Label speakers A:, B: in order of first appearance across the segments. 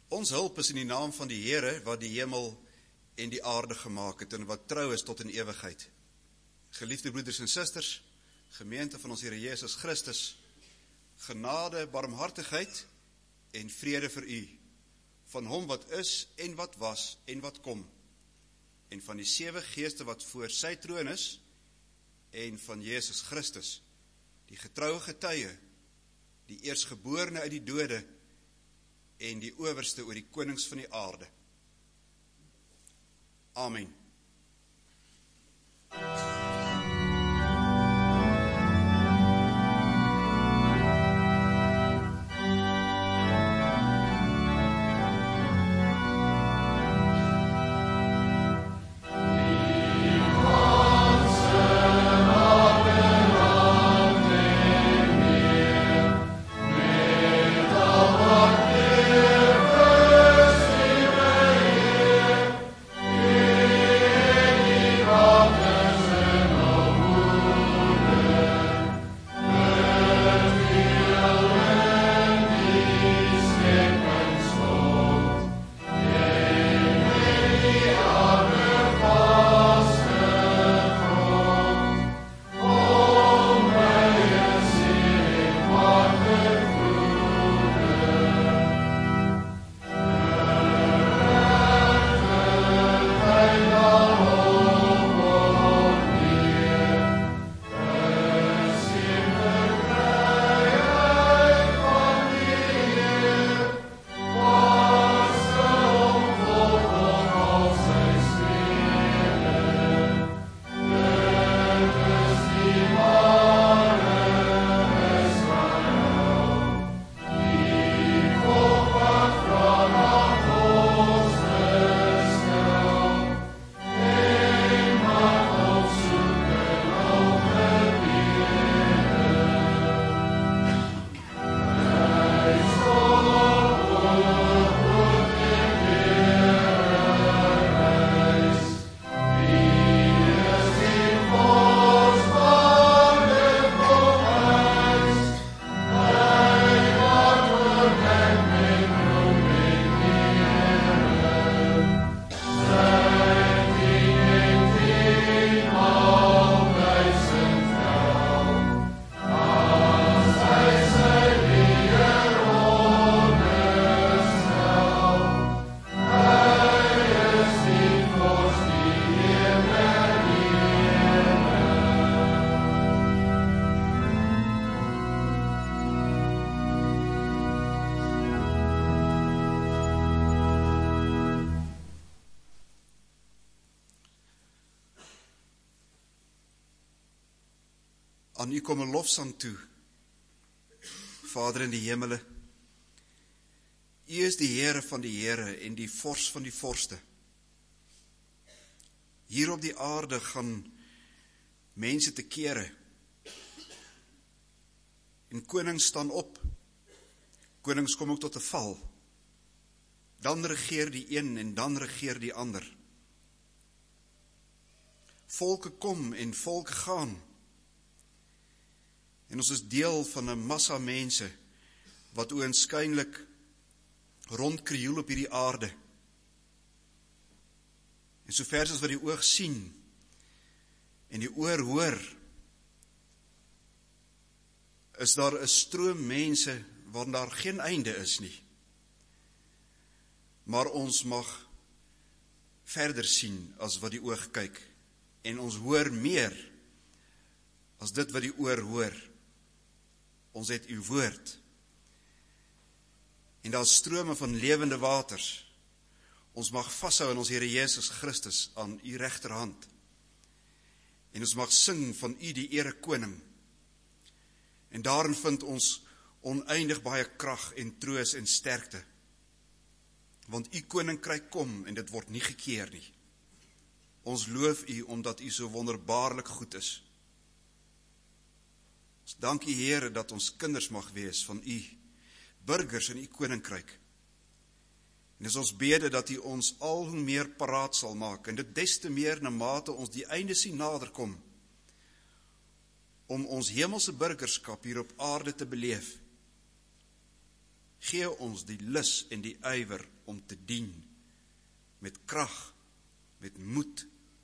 A: Ons hulp is in die naam van die Here, wat die hemel en die aarde gemaak het, en wat trou is tot in ewigheid. Geliefde broeders en susters, gemeente van ons Here Jesus Christus, genade, barmhartigheid en vrede vir u, van hom wat is en wat was en wat kom, en van die 7 geeste wat voor sy troon is, en van Jesus Christus, die getroue getuie, die eerstgeborene uit die dode, en die owerste oor die konings van die aarde. Amen. Aan u kom 'n lofsang toe, Vader in die hemele. U is die Here van die Here en die Vors van die vorste. Hier op die aarde gaan mense te kere. En konings staan op. Konings kom ook tot 'n val. Dan regeer die een en dan regeer die ander. Volke kom en volke gaan. En ons is deel van 'n massa mense wat oënskynlik rondkrioel op hierdie aarde. En sover as wat die oog sien en die oor hoor, is daar 'n stroom mense waar daar geen einde is nie. Maar ons mag verder sien as wat die oog kyk, en ons hoor meer as dit wat die oor hoor. Ons het uw woord. En daar is strome van lewende waters. Ons mag vashou in ons Here Jesus Christus aan u regterhand. En ons mag sing van u die Ere Koning. En daarin vind ons oneindig baie krag en troos en sterkte. Want u koninkryk kom en dit word nie gekeer nie. Ons loof u omdat u so wonderbaarlik goed is. Dank u Here dat ons kinders mag wees van u, burgers in u koninkryk. En is ons bede dat u ons al hoe meer paraat sal maak, en dit des te meer na mate ons die einde sien naderkom, om ons hemelse burgerskap hier op aarde te beleef. Gee ons die lus en die ywer om te dien, met krag, met moed.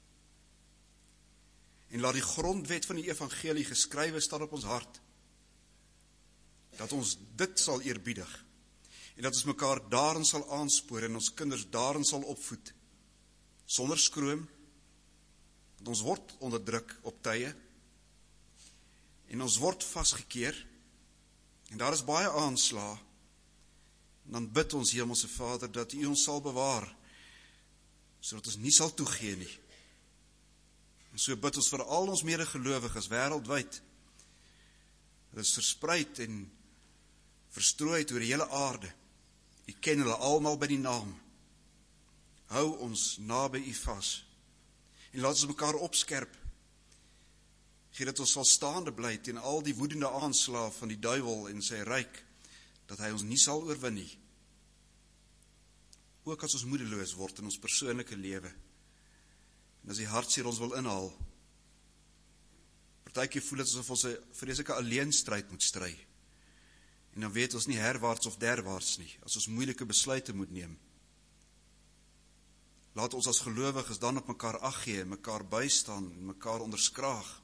A: En laat die grondwet van die evangelie geskrywe staan op ons hart, dat ons dit sal eerbiedig, en dat ons mekaar daarin sal aanspoor, en ons kinders daarin sal opvoed, sonder skroom, want ons word onderdruk op tye, en ons word vasgekeer, en daar is baie aanslae, en dan bid ons Hemelse Vader, dat U ons sal bewaar, sodat ons nie sal toegee nie. En so bid ons vir al ons medegelowiges wêreldwyd. Hulle is verspreid en verstrooid oor die hele aarde. U ken hulle almal by die naam. Hou ons naby U vas. En laat ons mekaar opskerp. Gee dat ons sal staande bly teen al die woedende aanslae van die duiwel en sy ryk, dat hy ons nie sal oorwin nie. Ook as ons moedeloos word in ons persoonlike lewe, en as die hartseer ons wil inhaal. Partykeer voel dit asof ons 'n vreeslike alleenstryd moet stry, en dan weet ons nie herwaarts of derwaarts nie, as ons moeilike besluite moet neem. Laat ons as gelowiges dan op mekaar ag gee, mekaar bystaan, en mekaar onderskraag.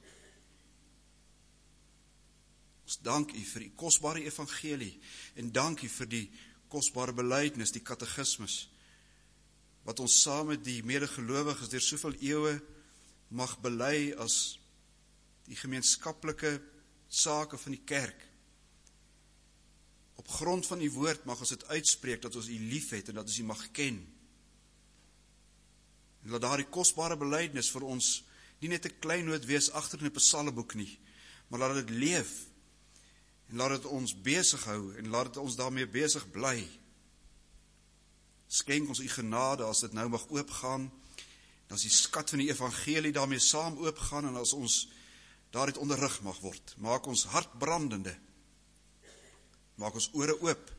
A: Ons dank U vir die kosbare evangelie, en dank U vir die kosbare belydenis, die katekismus, wat ons saam met die medegelowiges deur soveel eeue mag bely as die gemeenskaplike sake van die kerk. Op grond van U woord mag ons dit uitspreek, dat ons U lief het, en dat ons U mag ken. En laat daardie kosbare belydenis vir ons nie net 'n kleinoot wees agter in 'n psalmboek nie, maar laat dit leef, en laat dit ons besig hou, en laat dit ons daarmee besig bly. Skenk ons U genade as dit nou mag oopgaan, en as die skat van die evangelie daarmee saam oopgaan, en as ons daaruit onderrig mag word. Maak ons hart brandende, maak ons ore oop,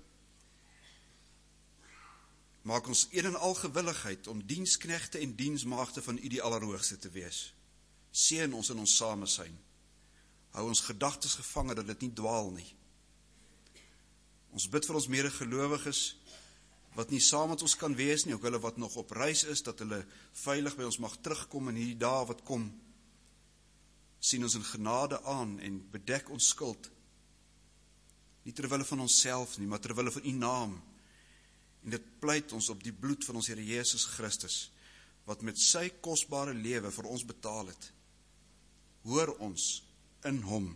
A: maak ons een en al gewilligheid om diensknegte en diensmaagde van U die Allerhoogste te wees. Seën ons in ons samesyn. Hou ons gedagtes gevange dat dit nie dwaal nie. Ons bid vir ons medegelowiges wat nie saam met ons kan wees nie, ook hulle wat nog op reis is, dat hulle veilig by ons mag terugkom in hierdie dae wat kom. Sien ons in genade aan en bedek ons skuld. Nie terwille van onsself nie, maar terwille van U naam. En dit pleit ons op die bloed van ons Here Jesus Christus, wat met sy kosbare lewe vir ons betaal het. Hoor ons in Hom.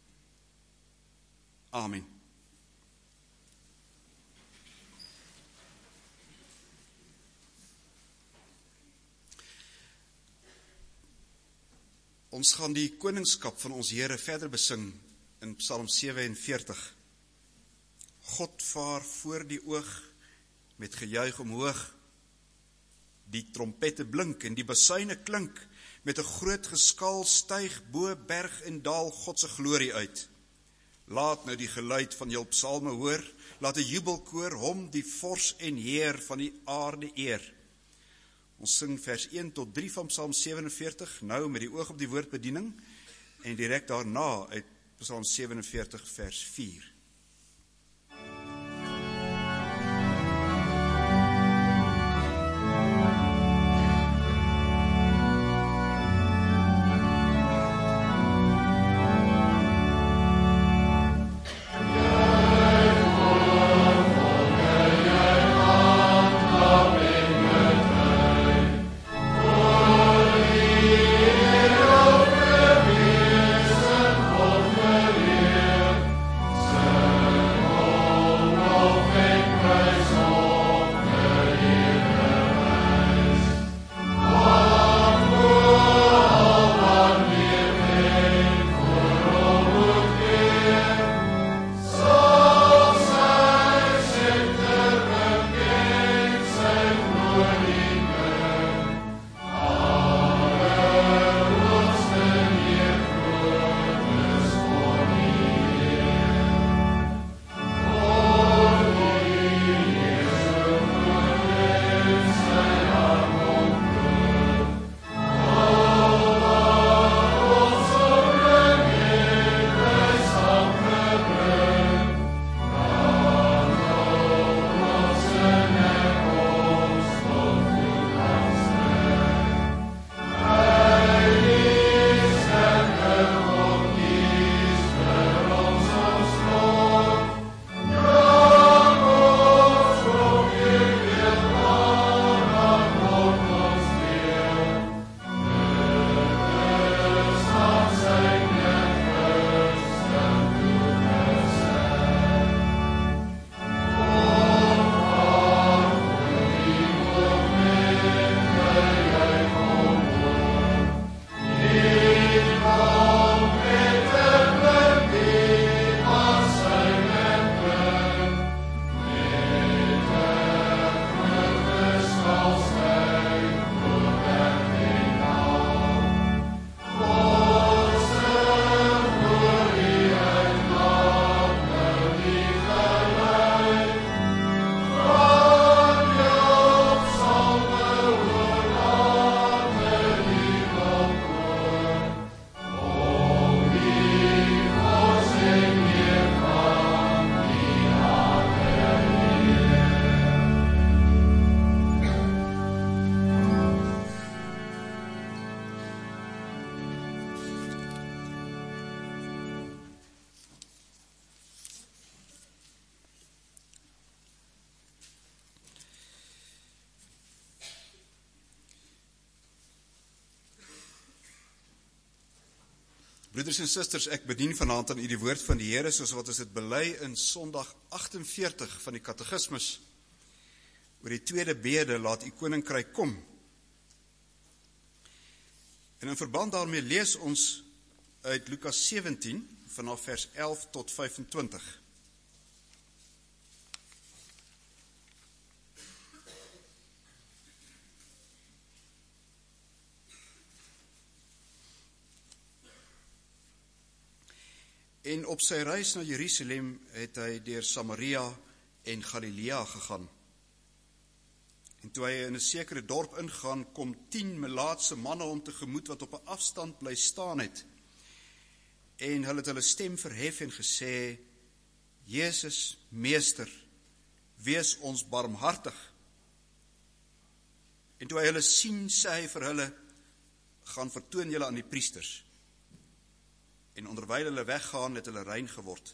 A: Amen. Ons gaan die koningskap van ons Here verder besing in Psalm 47. God vaar voor die oog met gejuig omhoog. Die trompette blink en die basuine klink, met 'n groot geskaal styg bo berg en daal God se glorie uit. Laat nou die geluid van jul psalme hoor, laat 'n jubelkoor hom die vors en heer van die aarde eer. Ons sing vers 1 tot 3 van Psalm 47, nou met die oog op die woordbediening, en direk daarna uit Psalm 47 vers 4.
B: So
A: Broeders en susters, ek bedien vanaand aan u die woord van die Here, soos wat ons dit bely in Sondag 48 van die Katekismus. Oor die tweede bede, laat u koninkryk kom. En in verband daarmee lees ons uit Lukas 17, vanaf vers 11 tot 25. En op sy reis na Jerusalem het hy deur Samaria en Galilea gegaan. En toe hy in 'n sekere dorp ingaan, kom 10 melaatse manne hom tegemoet wat op 'n afstand bly staan het. En hulle het hulle stem verhef en gesê: Jesus, Meester, wees ons barmhartig. En toe hy hulle sien, sê hy vir hulle: gaan vertoon julle aan die priesters. En onderwyl hulle weggaan, het hulle rein geword.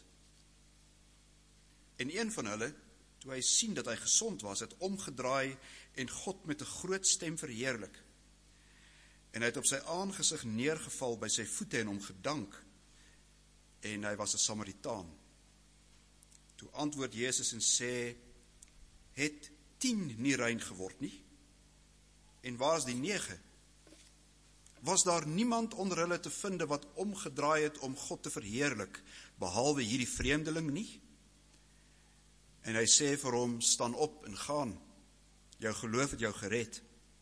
A: En een van hulle, toe hy sien dat hy gesond was, het omgedraai en God met 'n groot stem verheerlik. En hy het op sy aangesig neergeval by sy voete en hom gedank. En hy was 'n Samaritaan. Toe antwoord Jesus en sê: het 10 nie rein geword nie? En waar is die 9? Was daar niemand onder hulle te vind wat omgedraai het om God te verheerlik, behalwe hierdie vreemdeling nie? En hy sê vir hom: staan op en gaan, jou geloof het jou gered.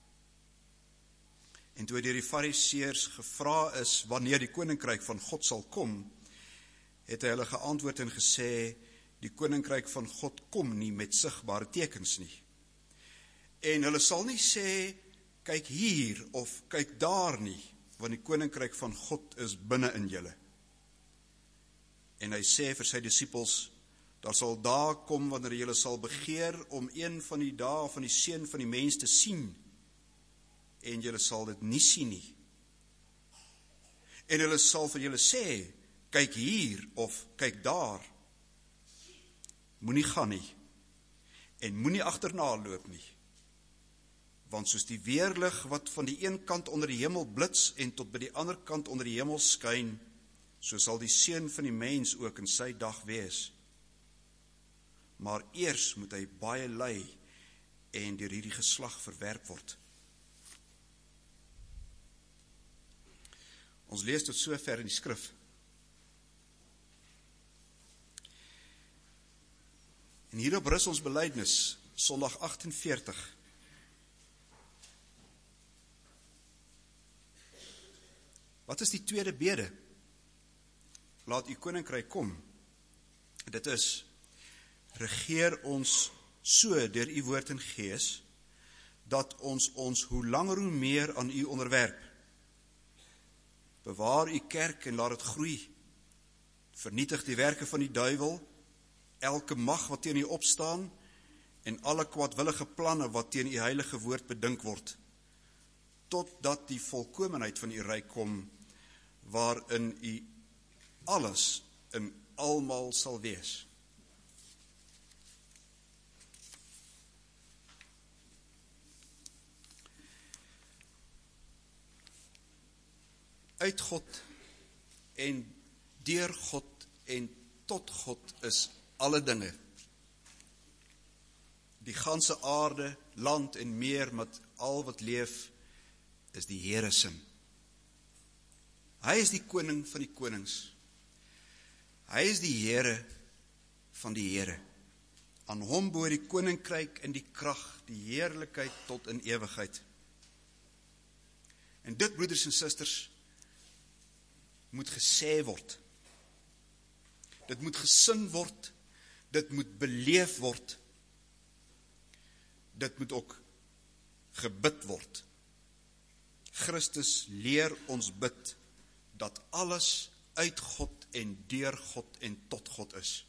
A: En toe deur die Fariseërs gevra is wanneer die koninkryk van God sal kom, het hy hulle geantwoord en gesê: die koninkryk van God kom nie met sigbare tekens nie. En hulle sal nie sê: kyk hier of kyk daar nie, want die koninkryk van God is binne in julle. En hy sê vir sy disippels: daar sal dae kom wanneer julle sal begeer om een van die dae van die seun van die mens te sien, en julle sal dit nie sien nie. En hulle sal vir julle sê: kyk hier of kyk daar. Moenie gaan nie, en moenie agterna loop nie. Want soos die weerlig wat van die een kant onder die hemel blits en tot by die ander kant onder die hemel skyn, so sal die seun van die mens ook in sy dag wees. Maar eers moet hy baie ly en deur hierdie geslag verwerp word. Ons lees tot sover in die skrif. En hierop rus ons belydenis, Sondag 48. Wat is die tweede bede? Laat u koninkryk kom. Dit is: regeer ons so deur u woord en gees, dat ons hoe langer hoe meer aan u onderwerp. Bewaar u kerk en laat dit groei. Vernietig die werke van die duiwel, elke mag wat teen u opstaan, en alle kwaadwillige planne wat teen u heilige woord bedink word, totdat die volkomenheid van u ryk kom, waarin u alles in almal sal wees. Uit God en deur God en tot God is alle dinge. Die ganse aarde, land en meer met al wat leef, is die Here se. Hy is die koning van die konings. Hy is die Here van die Here. Aan hom behoort die koninkryk en die krag, die heerlikheid tot in ewigheid. En dit, broeders en susters, moet gesê word. Dit moet gesin word, dit moet beleef word, dit moet ook gebid word. Christus leer ons bid, dat alles uit God en deur God en tot God is.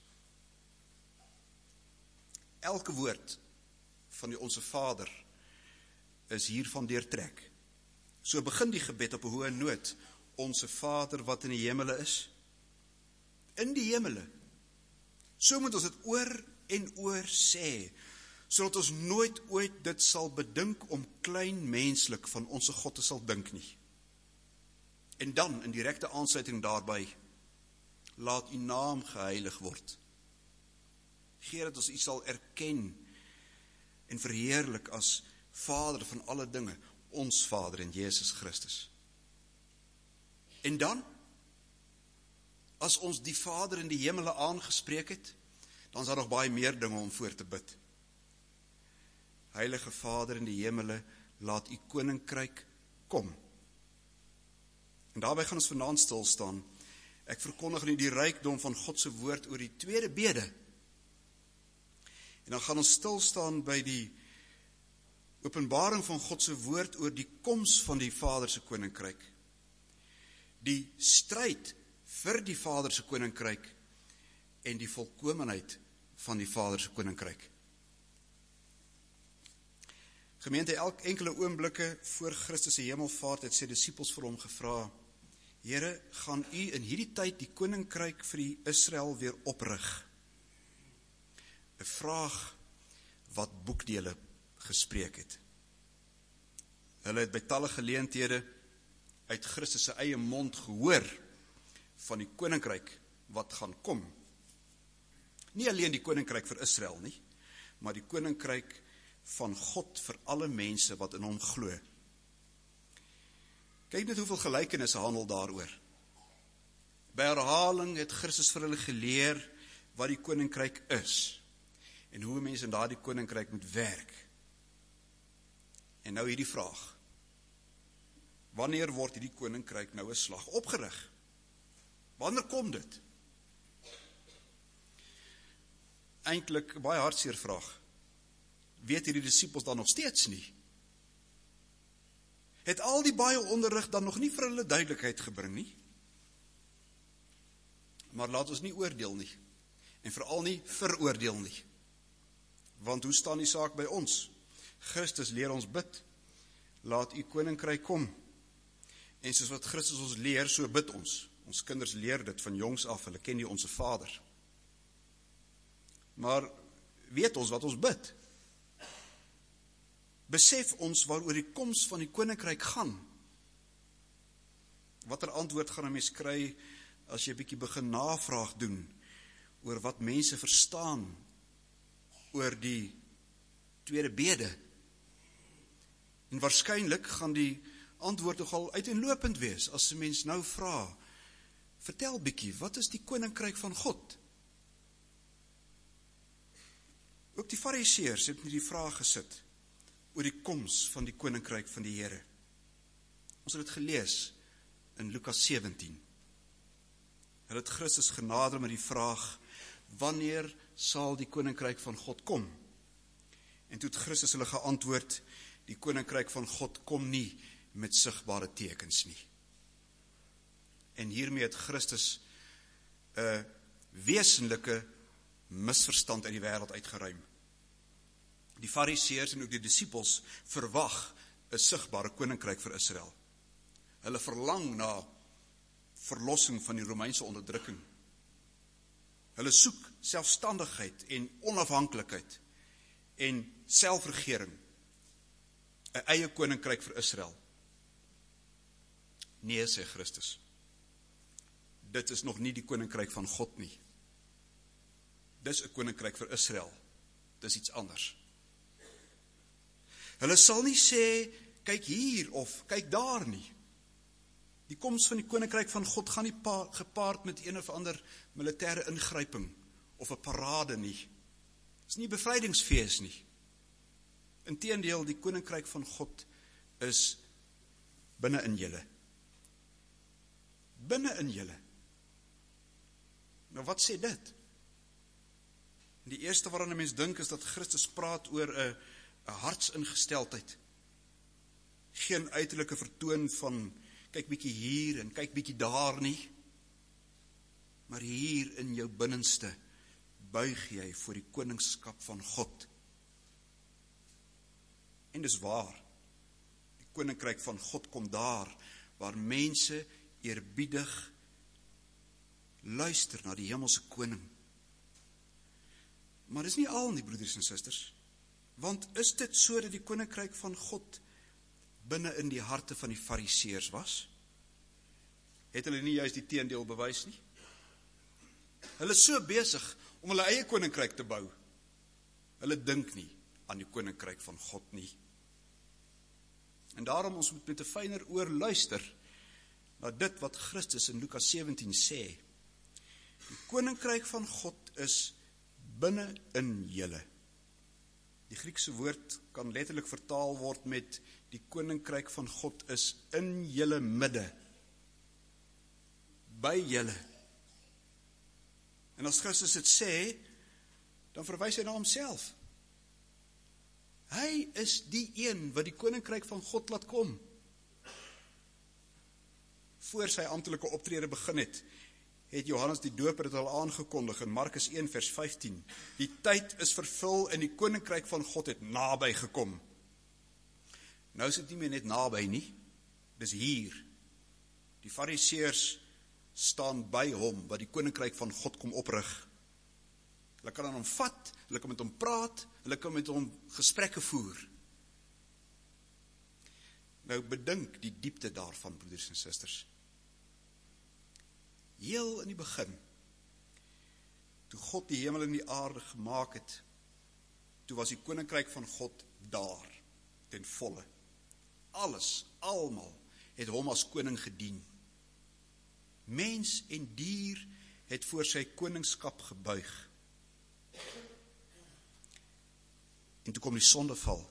A: Elke woord van die Onse Vader is hiervan deurtrek. So begin die gebed op 'n hoë noot: Onse Vader wat in die hemele is. In die hemele. So moet ons dit oor en oor sê, sodat ons nooit ooit dit sal bedink om klein menslik van onse God te sal dink nie. En dan, in direkte aansluiting daarby, laat u naam geheilig word. Gee dat ons u sal erken en verheerlik as Vader van alle dinge, ons Vader in Jesus Christus. En dan, as ons die Vader in die hemele aangespreek het, dan is daar nog baie meer dinge om voor te bid. Heilige Vader in die hemele, laat u koninkryk kom. En daarby gaan ons vanaand stil staan. Ek verkondig nu die rykdom van God se woord oor die tweede bede. En dan gaan ons stil staan by die openbaring van God se woord oor die koms van die Vader se koninkryk. Die stryd vir die Vader se koninkryk en die volkomenheid van die Vader se koninkryk. Gemeente, enkele oomblikke voor Christus se hemelvaart het sy disippels vir hom gevra: Here, gaan u in hierdie tyd die koninkryk vir die Israel weer oprig? 'n vraag wat boekdele gespreek het. Hulle het by talle geleenthede uit Christus se eie mond gehoor van die koninkryk wat gaan kom. Nie alleen die koninkryk vir Israel nie, maar die koninkryk van God vir alle mense wat in hom glo. Kyk net hoeveel gelykenisse handel daaroor. By herhaling het Christus vir hulle geleer wat die koninkryk is en hoe mense in daardie koninkryk moet werk. En nou hierdie vraag: wanneer word hierdie koninkryk nou 'n slag opgerig? Wanneer kom dit? Eintlik 'n baie hartseer vraag. Weet hierdie disippels dan nog steeds nie? Het al die baie onderrig dan nog nie vir hulle duidelikheid gebring nie? Maar laat ons nie oordeel nie, en veral nie veroordeel nie. Want hoe staan die saak by ons? Christus leer ons bid: laat u koninkryk kom. En soos wat Christus ons leer, so bid ons. Ons kinders leer dit van jongs af, hulle ken die Onse Vader. Maar weet ons wat ons bid? Besef ons waaroor die koms van die koninkryk gaan? Watter antwoord gaan 'n mens kry as jy 'n bietjie begin navraag doen oor wat mense verstaan oor die tweede bede? En waarskynlik gaan die antwoord nogal uiteenlopend wees as 'n mens nou vra: vertel bietjie, wat is die koninkryk van God? Ook die Fariseërs het met die vraag gesit oor die koms van die koninkryk van die Here. Ons het dit gelees in Lukas 17. Hulle het Christus genader met die vraag: wanneer sal die koninkryk van God kom? En toe het Christus hulle geantwoord: die koninkryk van God kom nie met sigbare tekens nie. En hiermee het Christus 'n wesenlike misverstand uit die wêreld uitgeruim. Die Fariseërs en ook die disippels verwag 'n sigbare koninkryk vir Israel. Hulle verlang na verlossing van die Romeinse onderdrukking. Hulle soek selfstandigheid en onafhanklikheid en selfregering, 'n eie koninkryk vir Israel. Nee, sê Christus, dit is nog nie die koninkryk van God nie. Dis 'n koninkryk vir Israel, dis iets anders. Hulle sal nie sê, kyk hier of kyk daar nie. Die koms van die koninkryk van God gaan nie gepaard met een of ander militêre ingryping of 'n parade nie. Dis nie 'n bevrydingsfees nie. Inteendeel, die koninkryk van God is binne in julle. Binne in julle. Nou wat sê dit? Die eerste waaraan 'n mens dink is dat Christus praat oor 'n hartsingesteldheid. Geen uiterlike vertoon van kyk bietjie hier en kyk bietjie daar nie. Maar hier in jou binnenste buig jy voor die koningskap van God. En dis waar. Die koninkryk van God kom daar waar mense eerbiedig luister na die hemelse koning. Maar dis nie al nie, broeders en susters. Want is dit so dat die koninkryk van God binne in die harte van die Fariseërs was? het hulle nie juist die teendeel bewys nie? Hulle is so besig om hulle eie koninkryk te bou. Hulle dink nie aan die koninkryk van God nie. En daarom ons moet met 'n fyner oor luister na dit wat Christus in Lukas 17 sê. Die koninkryk van God is binne in julle. Die Griekse woord kan letterlik vertaal word met die koninkryk van God is in julle midde. By julle. En as Christus dit sê, dan verwys hy na homself. Hy is die een wat die koninkryk van God laat kom. Voor sy amptelike optrede begin het Johannes die Doper dit al aangekondig in Markus 1 vers 15. Die tyd is vervul en die koninkryk van God het naby gekom. Nou is dit nie meer net naby nie, dis hier. Die Fariseërs staan by hom, wat die koninkryk van God kom oprig. Hulle kan aan hom vat, hulle kan met hom praat, hulle kan met hom gesprekke voer. Nou bedink die diepte daarvan, broeders en susters. Heel in die begin, toe God die hemel en die aarde gemaak het, toe was die koninkryk van God daar, ten volle. Alles, almal, het hom as koning gedien. Mens en dier het voor sy koningskap gebuig. En toe kom die sondeval.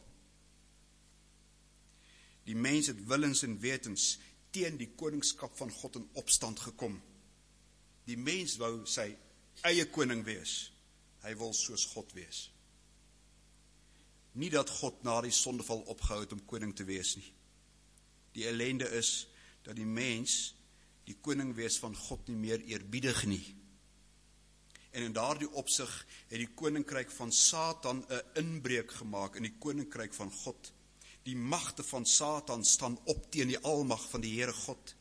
A: Die mens het willens en wetens teen die koningskap van God in opstand gekom. Die mens wou sy eie koning wees. Hy wil soos God wees. Nie dat God na die sondeval opgehou het om koning te wees nie. Die ellende is dat die mens die koning wees van God nie meer eerbiedig nie. En in daardie opsig het die koninkryk van Satan 'n inbreuk gemaak in die koninkryk van God. Die magte van Satan staan op teen die almag van die Here God.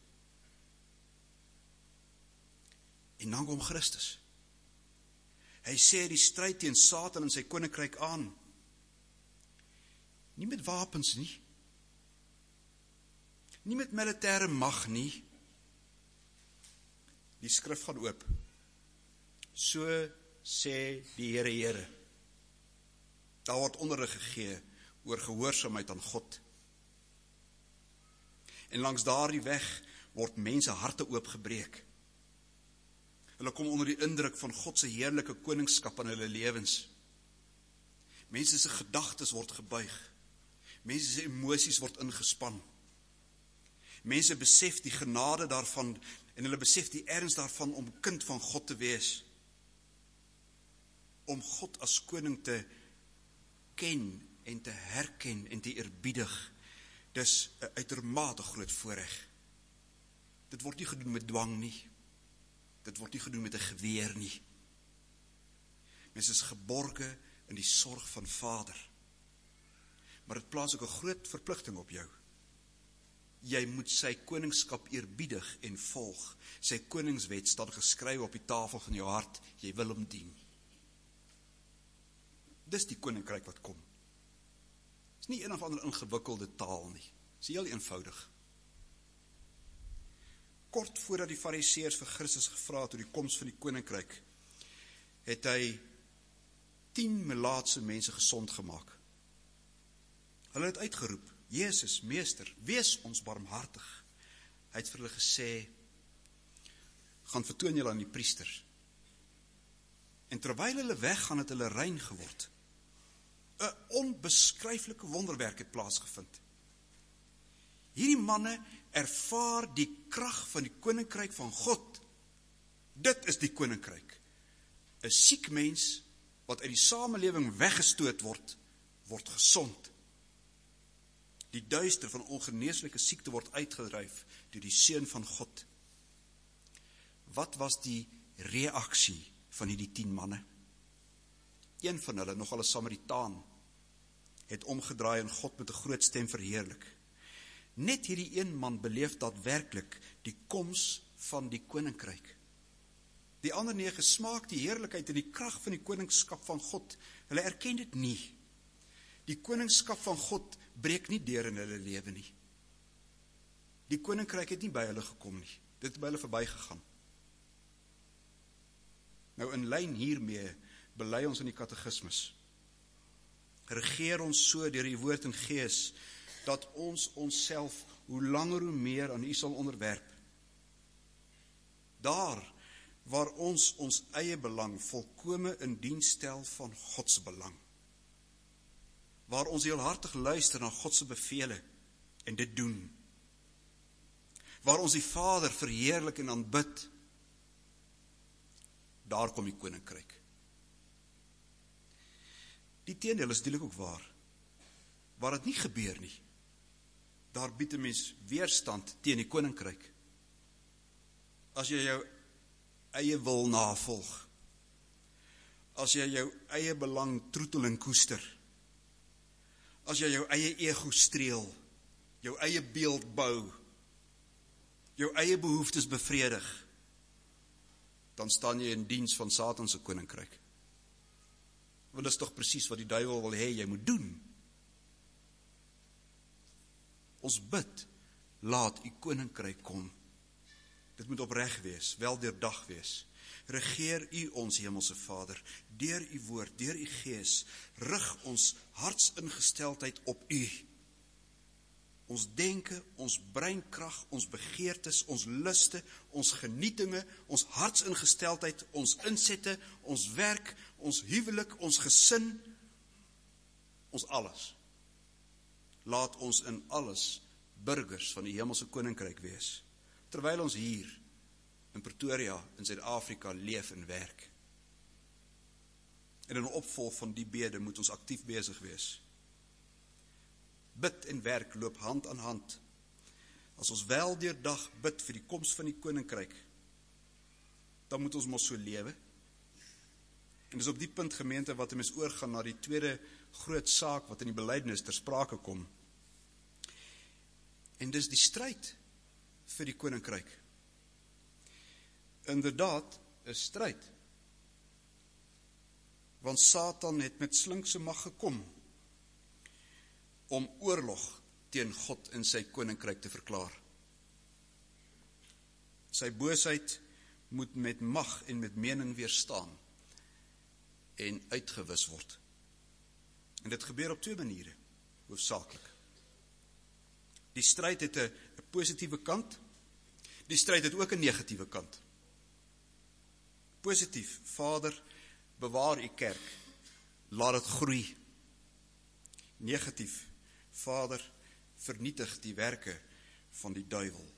A: En dan kom Christus. Hy sê die stryd teen Satan en sy koninkryk aan. Nie met wapens nie. Nie met militêre mag nie. Die skrif gaan oop. So sê die Here. Daar word onderrig gegee oor gehoorsaamheid aan God. En langs daardie weg word mense harte oopgebreek. Hulle kom onder die indruk van God se heerlike koningskap in hulle lewens. Mense se gedagtes word gebuig. Mense se emosies word ingespan. Mense besef die genade daarvan en hulle besef die erns daarvan om kind van God te wees. Om God as koning te ken en te herken en te eerbiedig. Dis 'n uitermate groot voorreg. Dit word nie gedoen met dwang nie. Dit word nie gedoen met 'n geweer nie. Mense is geborge in die sorg van Vader. Maar dit plaas ook 'n groot verpligting op jou. Jy moet sy koningskap eerbiedig en volg. Sy koningswet staan geskryf op die tafel van jou hart. Jy wil hom dien. Dis die koninkryk wat kom. Dis nie een of ander ingewikkelde taal nie. Dis heel eenvoudig. Kort voordat die Fariseërs vir Christus gevra het oor die koms van die koninkryk, het hy 10 melaatse mense gesond gemaak. Hulle het uitgeroep, Jesus, meester, wees ons barmhartig. Hy het vir hulle gesê, gaan vertoon julle aan die priesters. En terwyl hulle weggaan, het hulle rein geword. 'n onbeskryflike wonderwerk het plaasgevind. Hierdie manne ervaar die krag van die koninkryk van God. Dit is die koninkryk. 'n siek mens wat uit die samelewing weggestoot word gesond. Die duister van ongeneeslike siekte word uitgedryf deur die Seun van God. Wat was die reaksie van hierdie 10 manne? Een van hulle, nogal 'n Samaritaan, het omgedraai en God met 'n groot stem verheerlik. Net hierdie een man beleef daadwerklik die koms van die koninkryk. Die ander 9 smaak die heerlikheid en die krag van die koningskap van God. Hulle erken dit nie. Die koningskap van God breek nie deur in hulle lewe nie. Die koninkryk het nie by hulle gekom nie. Dit het by hulle verbygegaan. Nou in lyn hiermee bely ons in die katekismus. Regeer ons so deur die woord en gees, dat ons onsself hoe langer hoe meer aan U sal onderwerp. Daar waar ons ons eie belang volkome in diens stel van God se belang. Waar ons heelhartig luister na God se bevele en dit doen. Waar ons die Vader verheerlik en aanbid. Daar kom die koninkryk. Die teendeel is natuurlik ook waar. Waar dit nie gebeur nie, daar bied 'n mens weerstand teen die koninkryk. As jy jou eie wil navolg, as jy jou eie belang troetel en koester, as jy jou eie ego streel, jou eie beeld bou, jou eie behoeftes bevredig, dan staan jy in diens van Satan se koninkryk. Want dit is tog presies wat die duiwel wil hê jy moet doen. Ons bid, laat U koninkryk kom. Dit moet opreg wees, wel deurdag wees. Regeer U ons hemelse Vader, deur U woord, deur U gees, rig ons hartsingesteldheid op U. Ons denke, ons breinkrag, ons begeertes, ons luste, ons genietinge, ons hartsingesteldheid, ons insette, ons werk, ons huwelik, ons gesin, ons alles. Laat ons in alles burgers van die hemelse koninkryk wees, terwyl ons hier in Pretoria, in Suid-Afrika leef en werk. En in opvolg van die bede moet ons aktief besig wees. Bid en werk loop hand aan hand. As ons wel deurdag bid vir die koms van die koninkryk, dan moet ons mos so lewe. En dis op die punt, gemeente, wat 'n mens oorgaan na die tweede groot saak wat in die belydenis ter sprake kom. En dis die stryd vir die koninkryk. Inderdaad, 'n stryd. Want Satan het met slinkse mag gekom om oorlog teen God en sy koninkryk te verklaar. Sy boosheid moet met mag en met mening weerstaan en uitgewis word. En dit gebeur op twee maniere, hoofsaaklik. Die stryd het 'n positiewe kant, die stryd het ook 'n negatiewe kant. Positief, Vader, bewaar U kerk, laat dit groei. Negatief, Vader, vernietig die werke van die duiwel.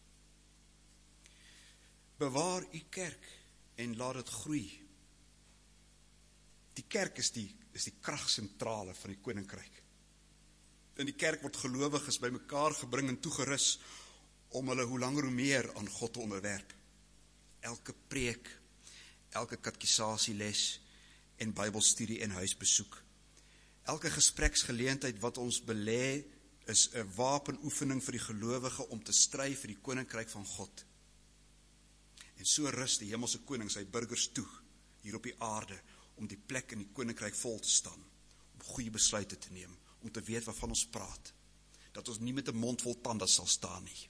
A: Bewaar U kerk en laat dit groei. Die kerk is die kragsentrale van die koninkryk. In die kerk word gelowiges bymekaar gebring en toegerus om hulle hoe langer hoe meer aan God te onderwerp. Elke preek, elke katekisasieles en Bybelstudie en huisbesoek. Elke gespreksgeleentheid wat ons belê is 'n wapenoefening vir die gelowige om te stry vir die koninkryk van God. En so rus die hemelse koning sy burgers toe hier op die aarde om die plek in die koninkryk vol te staan, om goeie besluite te neem, om te weet waarvan ons praat, dat ons nie met 'n mond vol tande sal staan nie.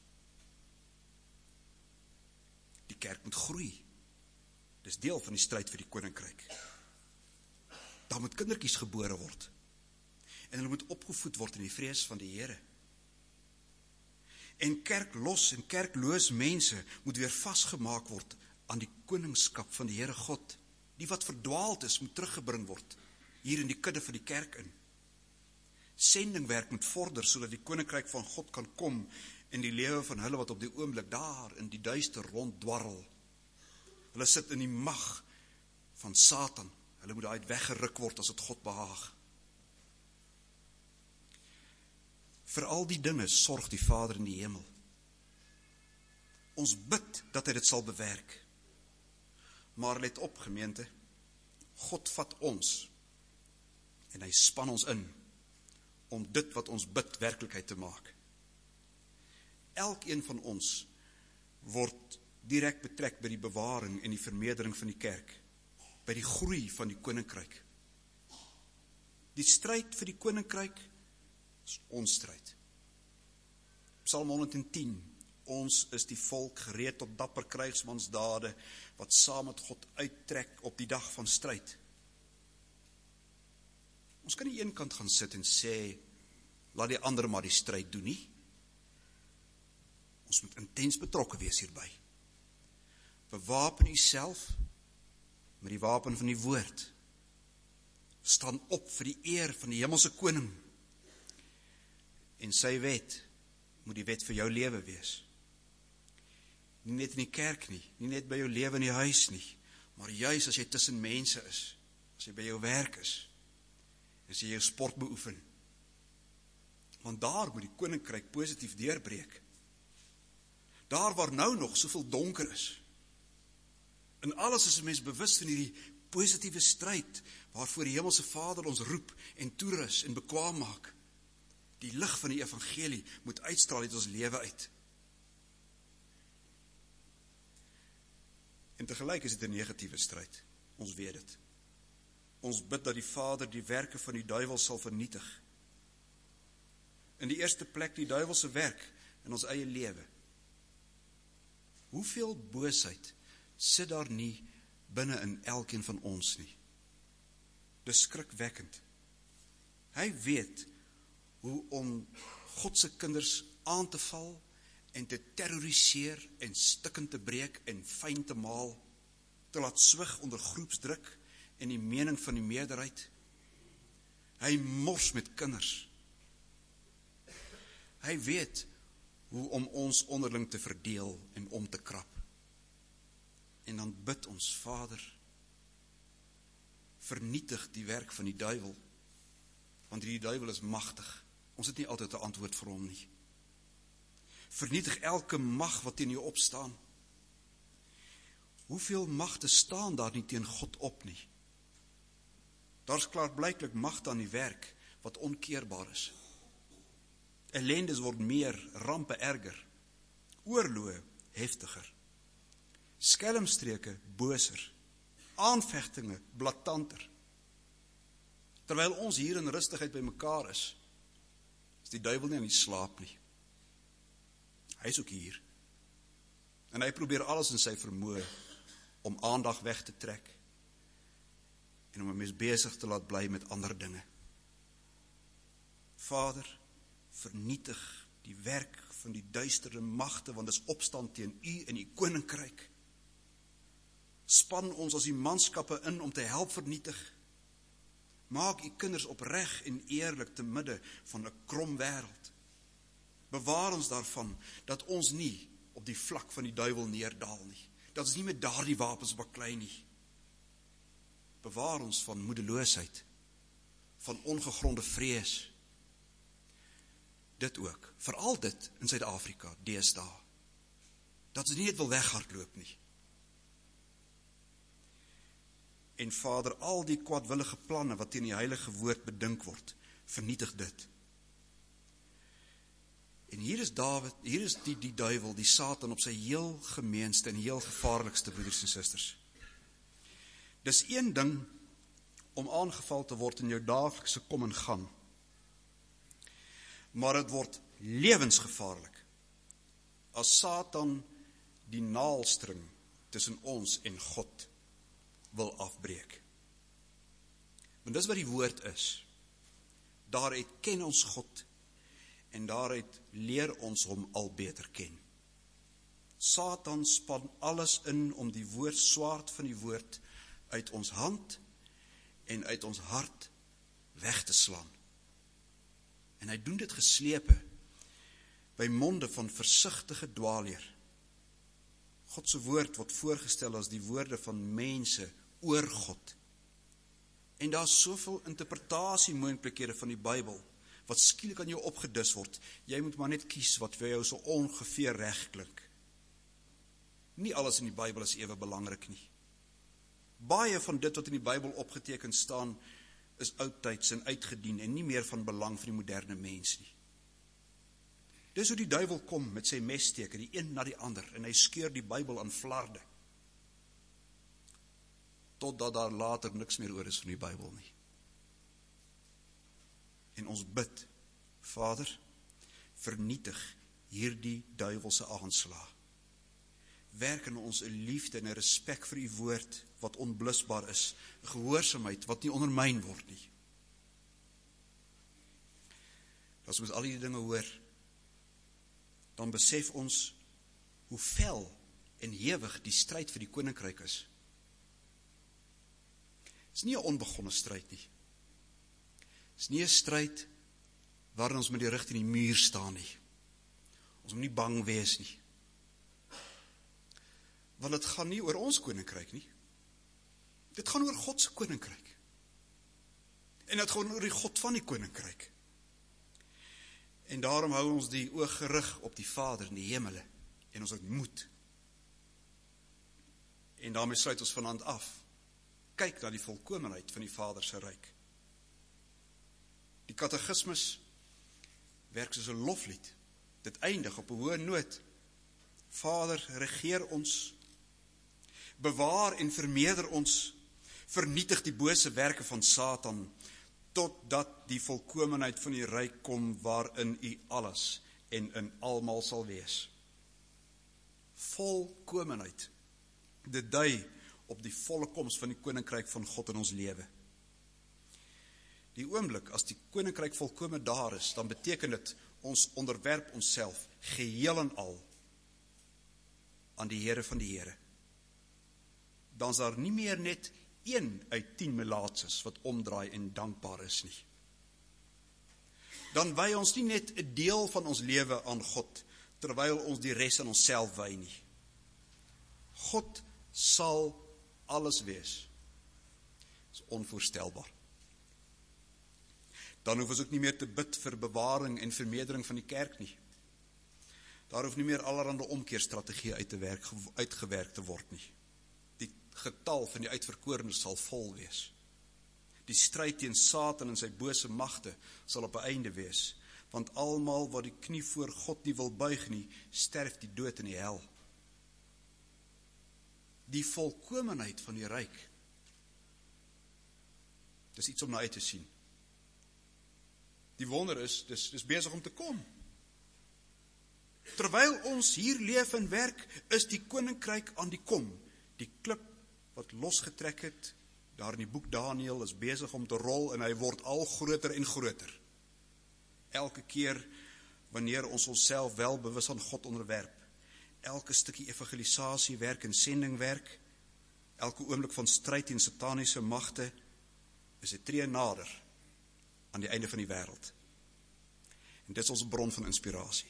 A: Die kerk moet groei. Dis deel van die stryd vir die koninkryk. Daar moet kindertjies gebore word. En hulle moet opgevoed word in die vrees van die Here. En kerklos en kerkloos mense moet weer vasgemaak word aan die koningskap van die Here God. Die wat verdwaald is, moet teruggebring word, hier in die kudde van die kerk in. Sendingwerk moet vorder, sodat die koninkryk van God kan kom in die lewe van hulle wat op die oomblik daar in die duister ronddwarrel. Hulle sit in die mag van Satan. Hulle moet uit weggeruk word as dit God behaag. Vir al die dinge sorg die Vader in die hemel. Ons bid dat hy dit sal bewerk. Maar let op, gemeente, God vat ons en hy span ons in om dit wat ons bid werklikheid te maak. Elkeen van ons word direk betrek by die bewaring en die vermeerdering van die kerk, by die groei van die koninkryk. Die stryd vir die koninkryk is ons stryd. Psalm 110, Ons is die volk gereed tot dapper krygsmansdade, wat saam met God uittrek op die dag van stryd. Ons kan nie een kant gaan sit en sê, laat die ander maar die stryd doen nie. Ons moet intens betrokke wees hierby. Bewapen u self met die wapen van die woord. Staan op vir die eer van die hemelse koning. En sy wet moet die wet vir jou lewe wees. Nie net in die kerk nie, nie net by jou lewe in die huis nie, maar juis as jy tussen mense is, as jy by jou werk is, as jy jou sport beoefen. Want daar moet die koninkryk positief deurbreek. Daar waar nou nog soveel donker is. In alles is 'n mens bewus van hierdie positiewe stryd, waarvoor die hemelse Vader ons roep en toerus en bekwaam maak. Die lig van die evangelie moet uitstraal uit ons lewe uit. En tegelyk is dit 'n negatiewe stryd. Ons weet dit. Ons bid dat die Vader die werke van die duiwel sal vernietig. In die eerste plek die duiwelse werk in ons eie lewe. Hoeveel boosheid sit daar nie binne in elkeen van ons nie? Dis skrikwekkend. Hy weet hoe om God se kinders aan te val en te terroriseer en stukkend te breek en fyn te maal, te laat swig onder groepsdruk en die mening van die meerderheid. Hy mors met kinders. Hy weet hoe om ons onderling te verdeel en om te krap. En dan bid ons, Vader, vernietig die werk van die duiwel, want die duiwel is magtig. Ons het nie altyd 'n antwoord vir hom nie. Vernietig elke mag wat teen jou opstaan. Hoeveel magte staan daar nie teen God op nie? Daar's klaarblyklik magte aan die werk wat onkeerbaar is. Ellendes word meer, rampe erger, oorloë heftiger, skelmstreke boser, aanvegtinge blaatanter. Terwyl ons hier in rustigheid by mekaar is die duiwel nie aan die slaap nie. Hy is ook hier. En hy probeer alles in sy vermoë om aandag weg te trek en om 'n mens besig te laat bly met ander dinge. Vader, vernietig die werk van die duistere magte, want dis opstand teen u en u koninkryk. Span ons as die manskappe in om te help vernietig. Maak u kinders opreg en eerlik te midde van 'n krom wêreld. Bewaar ons daarvan dat ons nie op die vlak van die duiwel neerdaal nie. Dat ons nie met daardie wapens baklei nie. Bewaar ons van moedeloosheid, van ongegronde vrees. Dit ook, veral dit in Suid-Afrika, deesdae. Dat ons nie net wil weghardloop nie. En Vader, al die kwaadwillige planne wat teen die heilige woord bedink word, vernietig dit. En hier is die duiwel, die Satan op sy heel gemeenste en heel gevaarlikste, broeders en susters. Dis een ding om aangeval te word in jou daaglikse kom en gaan. Maar dit word lewensgevaarlik as Satan die naalstring tussen ons en God wil afbreek. Want dis wat die woord is. Daaruit ken ons God en daaruit leer ons hom al beter ken. Satan span alles in om die swaard van die woord uit ons hand en uit ons hart weg te slaan. En hy doen dit geslepe by monde van versigtige dwaalleer. God se woord word voorgestel as die woorde van mense oor God. En daar is soveel interpretasie moontlikhede van die Bybel wat skielik aan jou opgedis word. Jy moet maar net kies wat vir jou so ongeveer reg klink. Nie alles in die Bybel is ewe belangrik nie. Baie van dit wat in die Bybel opgeteken staan is oudtyds en uitgedien en nie meer van belang vir die moderne mens nie. Dis hoe die duiwel kom met sy messteke, die een na die ander, en hy skeur die Bybel aan flarde. Totdat daar later niks meer oor is van die Bybel nie. En ons bid, Vader, vernietig hierdie duiwelse aanslag. Werk in ons 'n liefde en 'n respek vir u woord wat onblusbaar is, 'n gehoorsaamheid wat nie ondermyn word nie. As ons al die dinge hoor, dan besef ons hoe fel en hewig die stryd vir die koninkryk is. Het is nie 'n onbegonne stryd nie. Het is nie 'n stryd waarin ons met die rug teen die muur staan nie. Ons moet nie bang wees nie. Want dit gaan nie oor ons koninkryk nie. Dit gaan oor God se koninkryk. En dit gaan oor die God van die koninkryk. En daarom hou ons die oog gerig op die Vader in die hemele. En ons het moed. En daarmee sluit ons vanaand af. Kyk na die volkomenheid van die Vader se ryk. Die katekismus werk soos 'n loflied. Dit eindig op 'n hoë noot. Vader, regeer ons, bewaar en vermeerder ons, vernietig die bose werke van Satan, totdat die volkomenheid van die ryk kom, waarin u alles en in almal sal wees. Volkomenheid. Dit dui op die volle koms van die koninkryk van God in ons lewe. Die oomblik as die koninkryk volkome daar is, dan beteken dit ons onderwerp onsself geheel en al aan die Here van die Here. Dan is daar nie meer net 1 uit 10 melaatses wat omdraai en dankbaar is nie. Dan wy ons nie net 'n deel van ons lewe aan God, terwyl ons die res aan onsself wy nie. God sal alles wees. Dit is onvoorstelbaar. Dan hoef ons ook nie meer te bid vir bewaring en vermeerdering van die kerk nie. Daar hoef nie meer allerhande omkeerstrategieë uitgewerk te word nie. Die getal van die uitverkorenes sal vol wees. Die stryd teen Satan en sy bose magte sal op 'n einde wees, want almal wat die knie voor God nie wil buig nie, sterf die dood in die hel. Die volkomenheid van die ryk, dis iets om na uit te sien. Die wonder is, dis besig om te kom. Terwyl ons hier leef en werk, is die koninkryk aan die kom. Die klip wat losgetrek het, daar in die boek Daniël, is besig om te rol en hy word al groter en groter. Elke keer wanneer ons onsself wel bewus aan God onderwerp, elke stukkie evangelisasiewerk en sendingwerk, elke oomblik van stryd en sataniese magte, is 'n tree nader aan die einde van die wêreld. En dit is ons bron van inspirasie.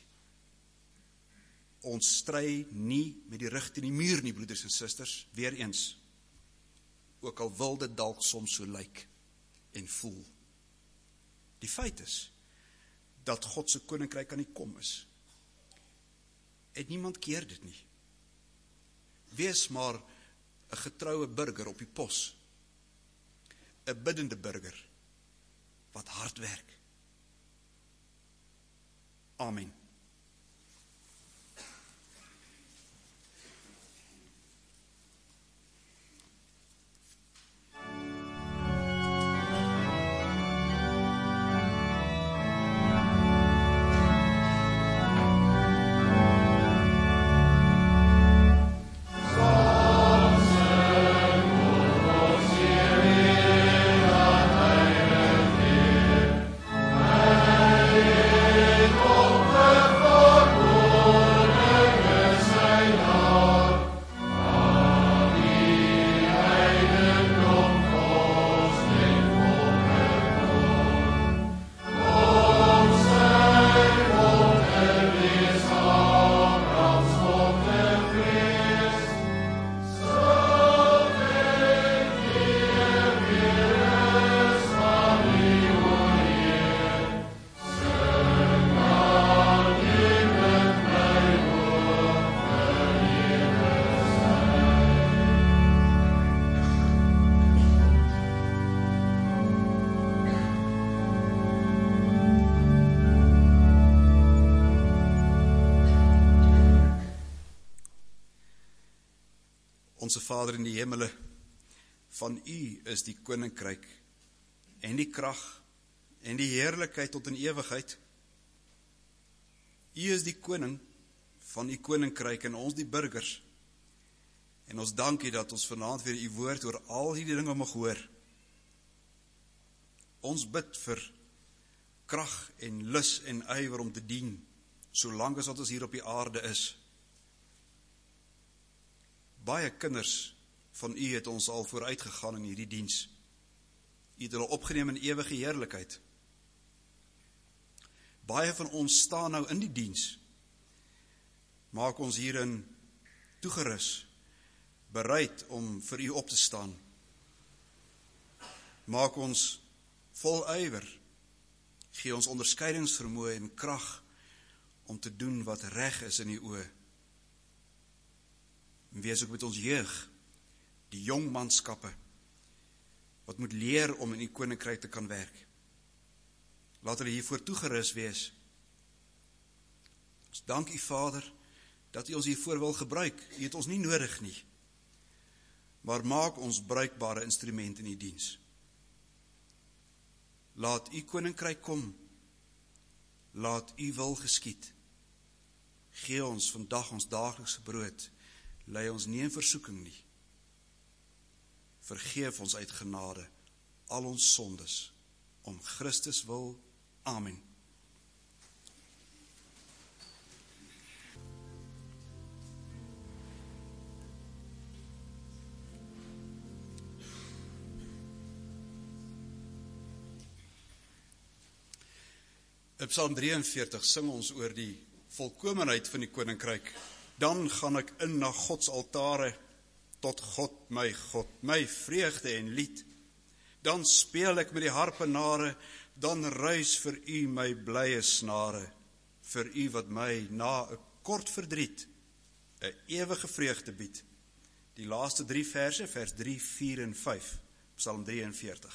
A: Ons stry nie met die rug teen die muur nie, broeders en susters, weer eens. Ook al wil dit dalk soms so lyk en voel. Die feit is dat God se koninkryk aan die kom is. En niemand keer dit nie. Wees maar 'n getroue burger op die pos. 'n biddende burger wat hard werk. Amen. Onse Vader in die hemele, van U is die koninkryk en die krag en die heerlikheid tot in ewigheid. U is die koning van die koninkryk en ons die burgers. En ons dank U dat ons vanaand weer U woord oor al die dinge mag hoor. Ons bid vir krag en lus en ywer om te dien, solank as wat ons hier op die aarde is. Baie kinders van U het ons al vooruit gegaan in hierdie diens. U het hulle opgeneem in ewige heerlikheid. Baie van ons staan nou in die diens. Maak ons hierin toegerus, bereid om vir U op te staan. Maak ons vol ywer, gee ons onderskeidingsvermoë en krag om te doen wat reg is in U oë. En wees ook met ons jeug, die jong manskappe, wat moet leer om in U koninkryk te kan werk. Laat hulle hiervoor toegerus wees. Ons dank U Vader, dat U ons hiervoor wil gebruik. U het ons nie nodig nie, maar maak ons bruikbare instrument in U diens. Laat U koninkryk kom, laat U wil geskied. Gee ons vandag ons daaglikse brood, lei ons nie in versoeking nie. Vergeef ons uit genade al ons sondes, om Christus wil. Amen. In Psalm 43 sing ons oor die volkomenheid van die koninkryk. Dan gaan ek in na Gods altare, tot God, my vreugde en lied. Dan speel ek met die harpenare, dan ruis vir U my blye snare, vir U wat my na 'n kort verdriet 'n ewige vreugde bied. Die laaste 3 verse, vers 3, 4 en 5, Psalm 43.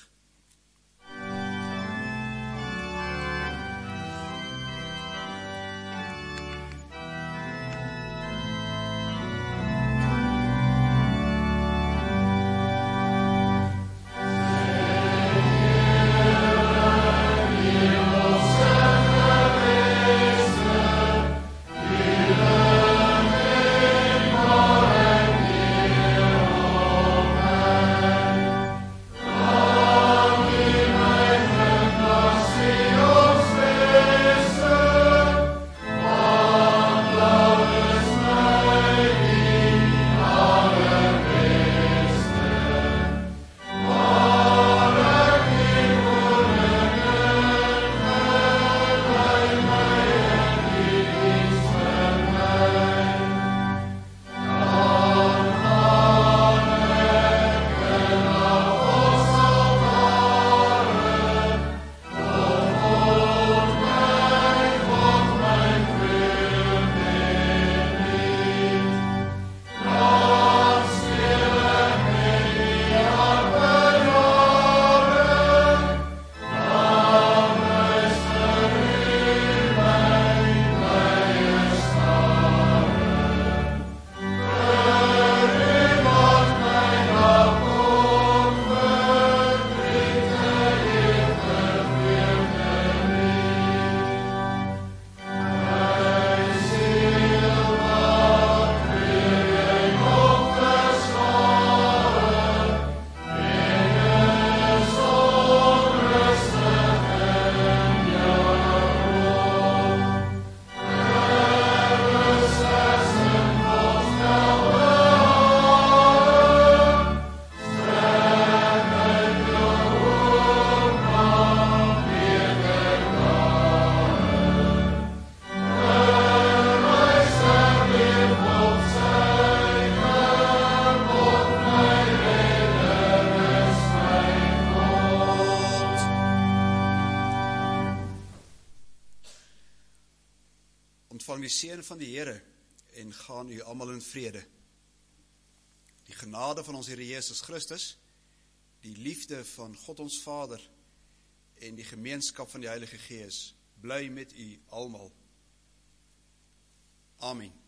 A: Ontvang die seën van die Here en gaan u almal in vrede. Die genade van ons Here Jesus Christus, die liefde van God ons Vader en die gemeenskap van die Heilige Gees bly met u almal. Amen.